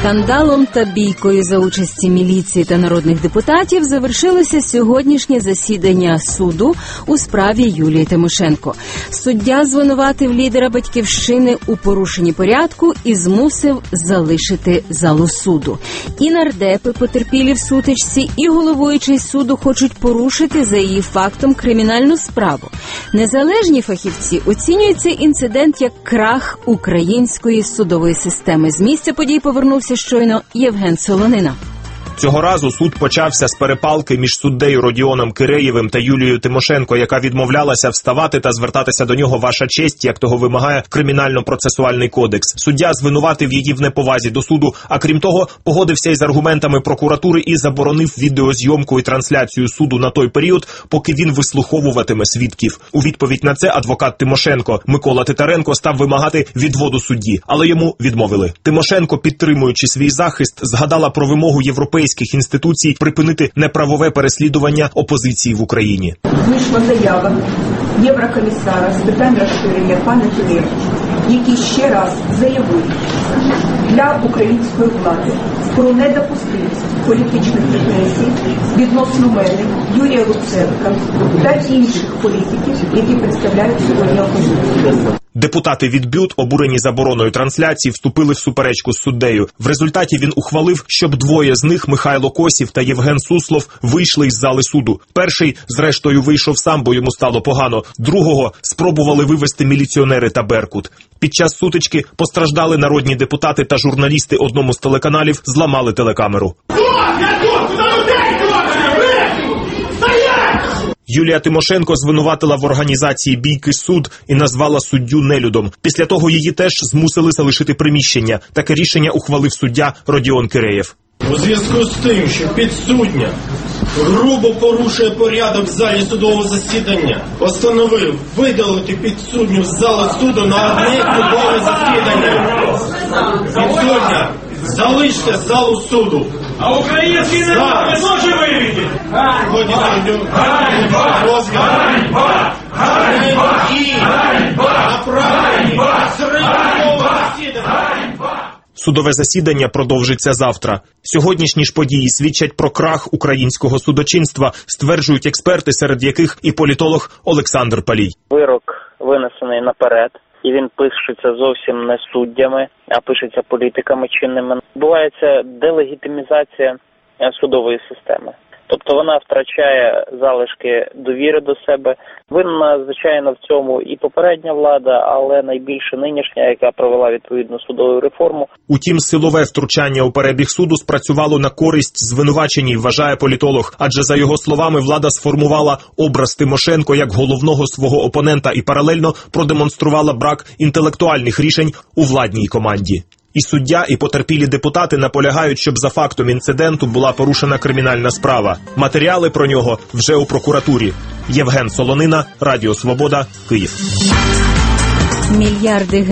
Скандалом та бійкою за участі міліції та народних депутатів завершилося сьогоднішнє засідання суду у справі Юлії Тимошенко. Суддя звинуватив лідера «Батьківщини» у порушенні порядку і змусив залишити залу суду. І нардепи, потерпілі в сутичці, і головуючий суду хочуть порушити за її фактом кримінальну справу. Незалежні фахівці оцінюють цей інцидент як крах української судової системи. З місця подій повернувся щойно Євген Солонина. Цього разу суд почався з перепалки між суддею Родіоном Киреєвим та Юлією Тимошенко, яка відмовлялася вставати та звертатися до нього «Ваша честь», як того вимагає Кримінально-процесуальний кодекс. Суддя звинуватив її в неповазі до суду, а крім того, погодився із аргументами прокуратури і заборонив відеозйомку і трансляцію суду на той період, поки він вислуховуватиме свідків. У відповідь на це адвокат Тимошенко Микола Титаренко став вимагати відводу судді, але йому відмовили. Тимошенко, підтримуючи свій захист, згадала про вимогу європейських інституцій припинити неправове переслідування опозиції в Україні. Вийшла заява Єврокомісара з питань розширення пана Тулєва, який ще раз заявив для української влади про недопустимість політичних репресій відносно мене, Юрія Луценка та інших політиків, які представляють сьогодні опозицію. Депутати від БЮТ, обурені забороною трансляції, вступили в суперечку з суддею. В результаті він ухвалив, щоб двоє з них, Михайло Косів та Євген Суслов, вийшли із зали суду. Перший, зрештою, вийшов сам, бо йому стало погано. Другого спробували вивести міліціонери та Беркут. Під час сутички постраждали народні депутати та журналісти одному з телеканалів, зламали телекамеру. Юлія Тимошенко звинуватила в організації бійки суд і назвала суддю нелюдом. Після того її теж змусили залишити приміщення. Таке рішення ухвалив суддя Родіон Киреєв. У зв'язку з тим, що підсудня грубо порушує порядок в залі судового засідання, постановив видалити підсудню з зали суду на одне судове засідання. Підсудня, залиште залу суду. А український народ не може вивіти. Сьогодні суддю Судове засідання продовжиться завтра. Сьогоднішні ж події свідчать про крах українського судочинства, стверджують експерти, серед яких і політолог Олександр Палій. Вирок винесений наперед, і він пишеться зовсім не суддями, а пишеться політиками чинними. Відбувається делегітимізація судової системи. Тобто вона втрачає залишки довіри до себе. Винна, звичайно, в цьому і попередня влада, але найбільше нинішня, яка провела відповідну судову реформу. Утім, силове втручання у перебіг суду спрацювало на користь звинуваченій, вважає політолог. Адже, за його словами, влада сформувала образ Тимошенко як головного свого опонента і паралельно продемонструвала брак інтелектуальних рішень у владній команді. І суддя, і потерпілі депутати наполягають, щоб за фактом інциденту була порушена кримінальна справа. Матеріали про нього вже у прокуратурі. Євген Солонина, Радіо Свобода, Київ. Мільярди